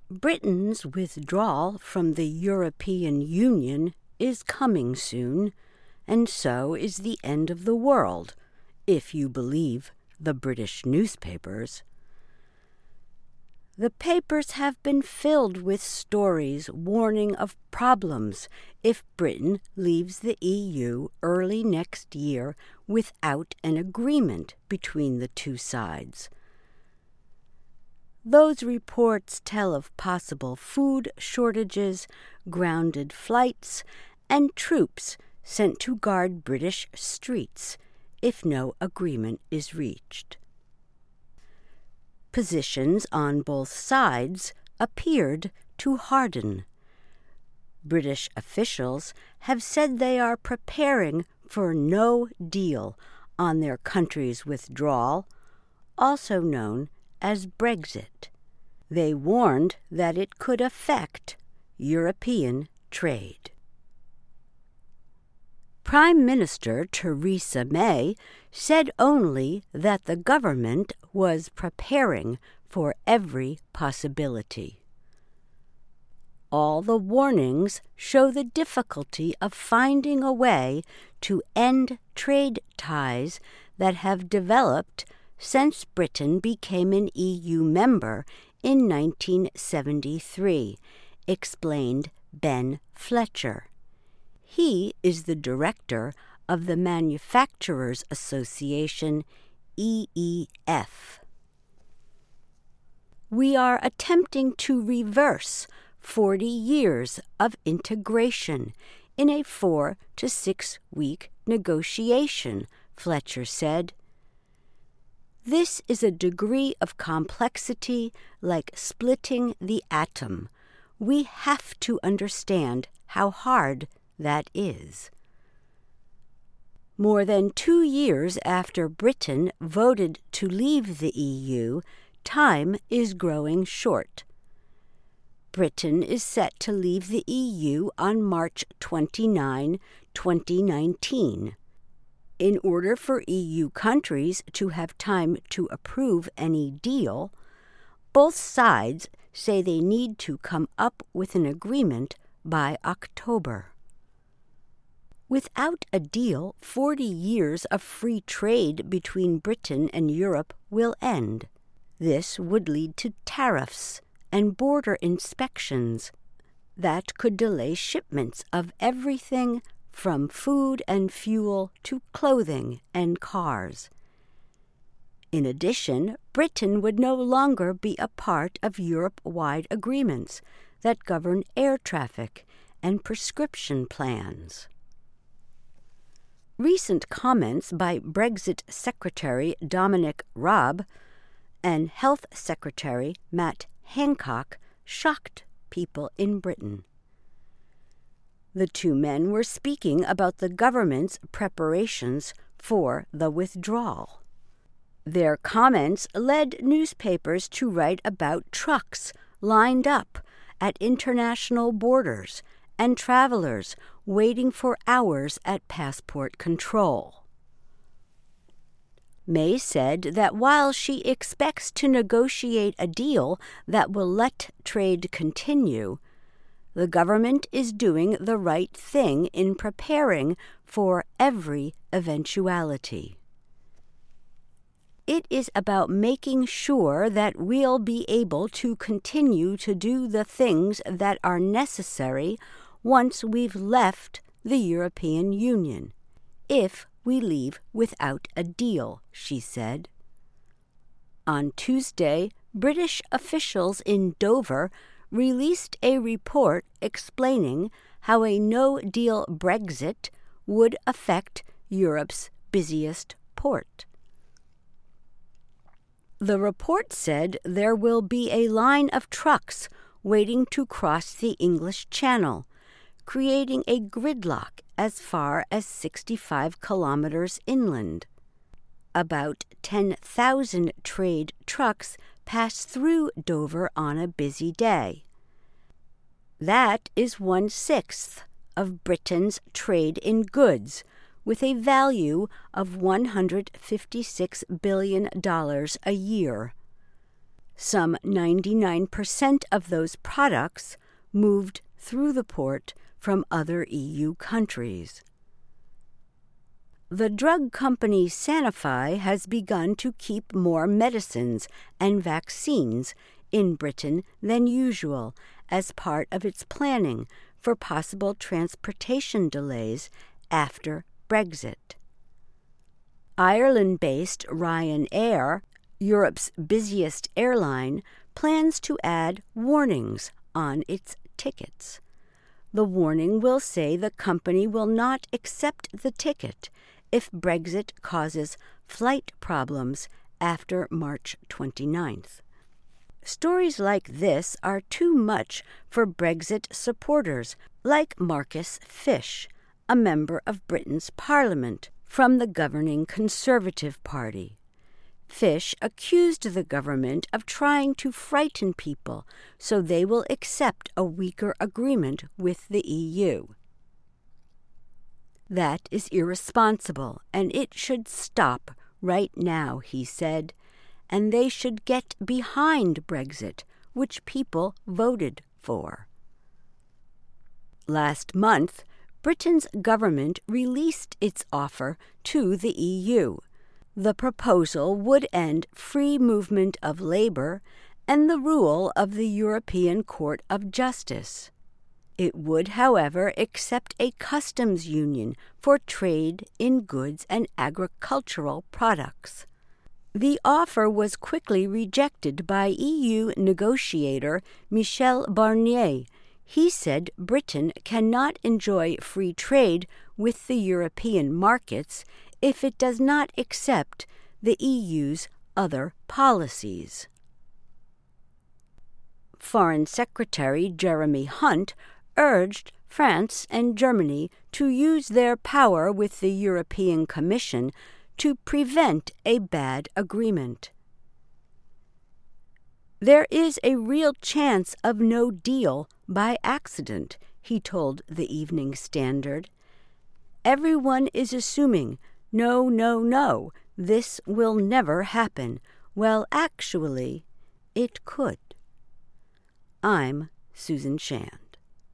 Britain's withdrawal from the European Union is coming soon, and so is the end of the world, if you believe the British newspapers. The papers have been filled with stories warning of problems if Britain leaves the EU early next year without an agreement between the two sides. Those reports tell of possible food shortages, grounded flights, and troops sent to guard British streets if no agreement is reached. Positions on both sides appeared to harden. British officials have said they are preparing for no deal on their country's withdrawal, also known as Brexit. They warned that it could affect European trade. Prime Minister Theresa May said only that the government was preparing for every possibility. All the warnings show the difficulty of finding a way to end trade ties that have developed since Britain became an EU member in 1973, explained Ben Fletcher. He is the director of the Manufacturers Association, EEF. We are attempting to reverse 40 years of integration in a 4 to 6 week negotiation, Fletcher said. This is a degree of complexity like splitting the atom. We have to understand how hard that is. More than 2 years after Britain voted to leave the EU, time is growing short. Britain is set to leave the EU on March 29, 2019. In order for EU countries to have time to approve any deal, both sides say they need to come up with an agreement by October. Without a deal, 40 years of free trade between Britain and Europe will end. This would lead to tariffs and border inspections that could delay shipments of everything from food and fuel to clothing and cars. In addition, Britain would no longer be a part of Europe-wide agreements that govern air traffic and prescription plans. Recent comments by Brexit Secretary Dominic Raab and Health Secretary Matt Hancock shocked people in Britain. The two men were speaking about the government's preparations for the withdrawal. Their comments led newspapers to write about trucks lined up at international borders and travelers waiting for hours at passport control. May said that while she expects to negotiate a deal that will let trade continue, the government is doing the right thing in preparing for every eventuality. It is about making sure that we'll be able to continue to do the things that are necessary once we've left the European Union, if we leave without a deal, she said. On Tuesday, British officials in Dover released a report explaining how a no-deal Brexit would affect Europe's busiest port. The report said there will be a line of trucks waiting to cross the English Channel, creating a gridlock as far as 65 kilometers inland. About 10,000 trade trucks pass through Dover on a busy day. That is 1/6 of Britain's trade in goods, with a value of $156 billion a year. Some 99% of those products moved through the port from other EU countries. The drug company Sanofi has begun to keep more medicines and vaccines in Britain than usual as part of its planning for possible transportation delays after Brexit. Ireland-based Ryanair, Europe's busiest airline, plans to add warnings on its tickets. The warning will say the company will not accept the ticket if Brexit causes flight problems after March 29th. Stories like this are too much for Brexit supporters like Marcus Fish, a member of Britain's Parliament from the governing Conservative Party. Fish accused the government of trying to frighten people so they will accept a weaker agreement with the EU. That is irresponsible, and it should stop right now, he said, and they should get behind Brexit, which people voted for. Last month, Britain's government released its offer to the EU. The proposal would end free movement of labor and the rule of the European Court of Justice. It would, however, accept a customs union for trade in goods and agricultural products. The offer was quickly rejected by EU negotiator Michel Barnier. He said Britain cannot enjoy free trade with the European markets if it does not accept the EU's other policies. Foreign Secretary Jeremy Hunt urged France and Germany to use their power with the European Commission to prevent a bad agreement. There is a real chance of no deal by accident, he told the Evening Standard. Everyone is assuming, no, this will never happen. Well, actually, it could. I'm Susan Shand.